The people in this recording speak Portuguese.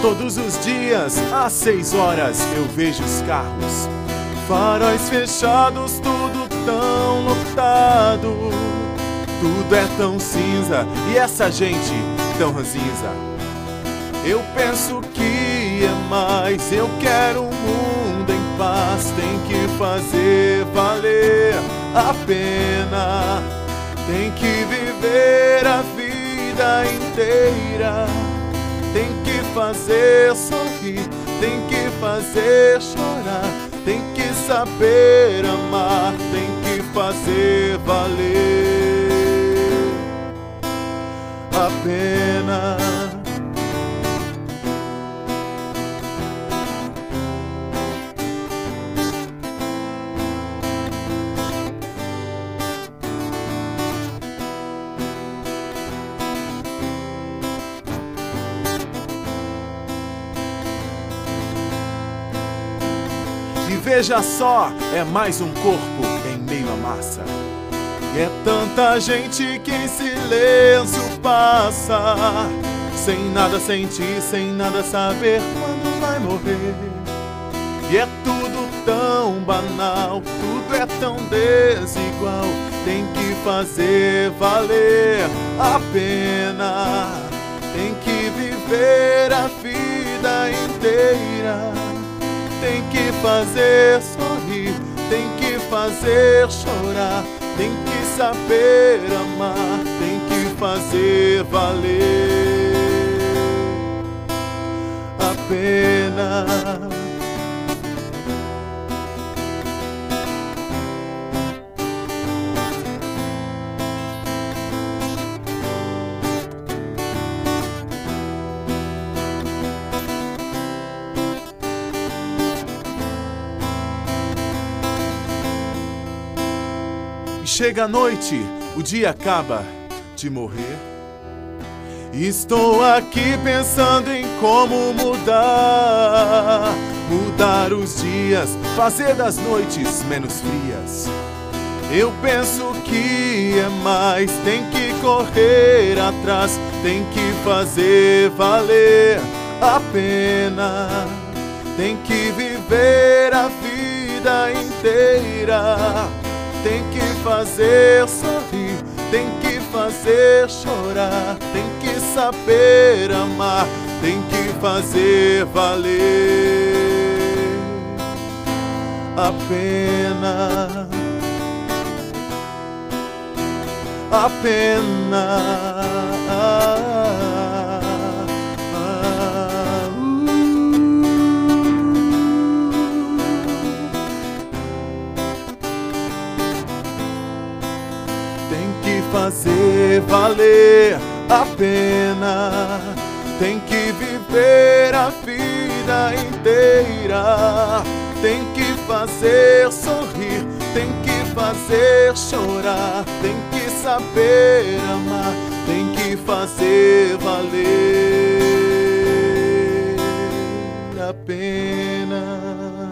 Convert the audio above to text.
Todos os dias, às 6 horas, eu vejo os carros, faróis fechados, tudo tão lotado. Tudo é tão cinza e essa gente tão ranzinza. Eu penso que é mais, eu quero um mundo em paz. Tem que fazer valer a pena, tem que viver a vida inteira. Tem que fazer sorrir, tem que fazer chorar, tem que saber amar, tem que fazer valer a pena. E veja só, é mais um corpo em meio à massa. E é tanta gente que em silêncio passa, sem nada sentir, sem nada saber quando vai morrer. E é tudo tão banal, tudo é tão desigual. Tem que fazer valer a pena, tem que viver a vida inteira. Tem que fazer sorrir, tem que fazer chorar, tem que saber amar, tem que fazer valer a pena. Chega a noite, o dia acaba de morrer. Estou aqui pensando em como mudar os dias, fazer das noites menos frias. Eu penso que é mais, tem que correr atrás, tem que fazer valer a pena, tem que viver a vida inteira. Tem que fazer sorrir, tem que fazer chorar, tem que saber amar, tem que fazer valer a pena, a pena. Fazer valer a pena, tem que viver a vida inteira. Tem que fazer sorrir, tem que fazer chorar, tem que saber amar, tem que fazer valer a pena.